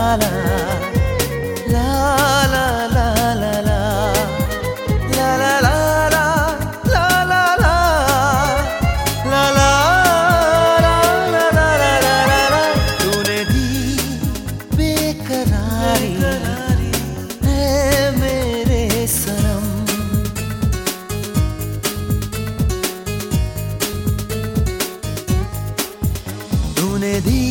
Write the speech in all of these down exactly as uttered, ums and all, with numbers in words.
तूने दी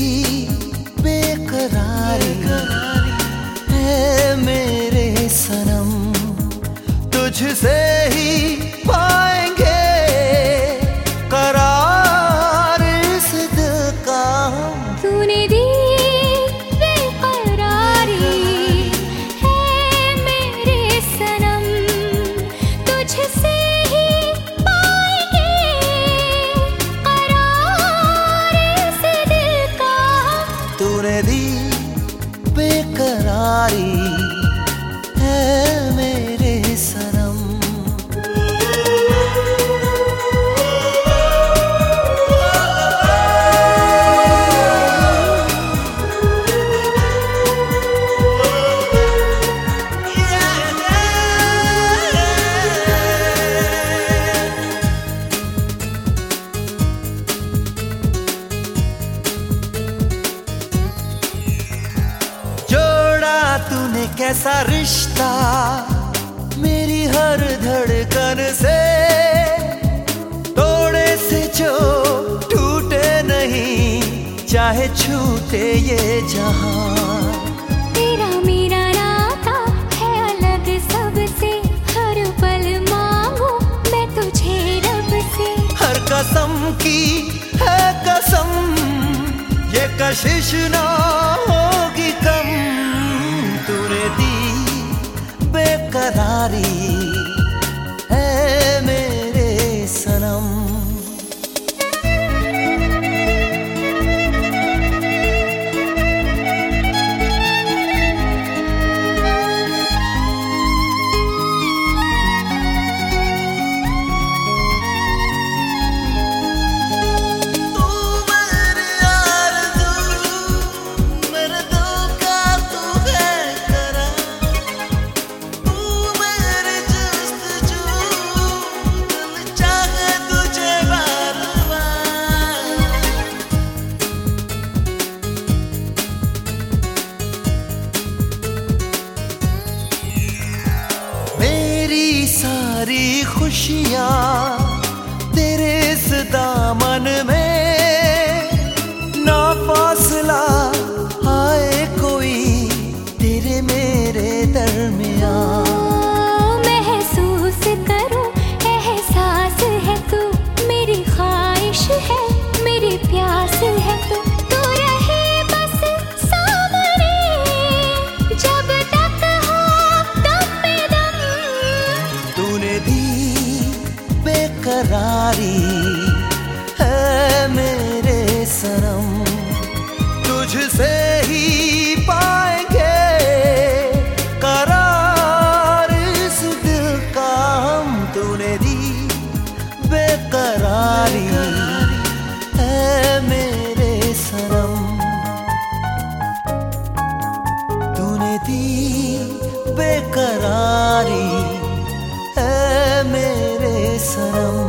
बेकरारी है मेरे सनम, तुझसे ही पाएंगे करार इस दिल का हम। तूने दी बेकरारी है मेरे सनम, तुझसे ही पाएंगे करार इस दिल का हम। तूने दी बेकरारी है मेरे सनम। तूने कैसा रिश्ता मेरी हर धड़कन से, तोड़े से जो टूटे नहीं चाहे छूटे ये जहां। तेरा मेरा नाता है अलग सबसे, हर पल मांगू मैं तुझे रब से। हर कसम की है कसम, ये कशिश ना होगी कम। तूने दी बेकरारी है मेरे सनम। सारी खुशियाँ तेरे इस दामन में, ना फासला आए कोई तेरे मेरे दरमियाँ। महसूस करूं एहसास है तू, मेरी ख्वाहिश है मेरी प्यास है तू। तू रहे बस सामने जब तक हो दम पे दम। तूने दी बेकरारी है मेरे सनम, तुझसे ही पाएंगे करार इस दिल का हम। तूने दी बेकरारी है मेरे सनम, तूने दी बेकरारी है मेरे सनम।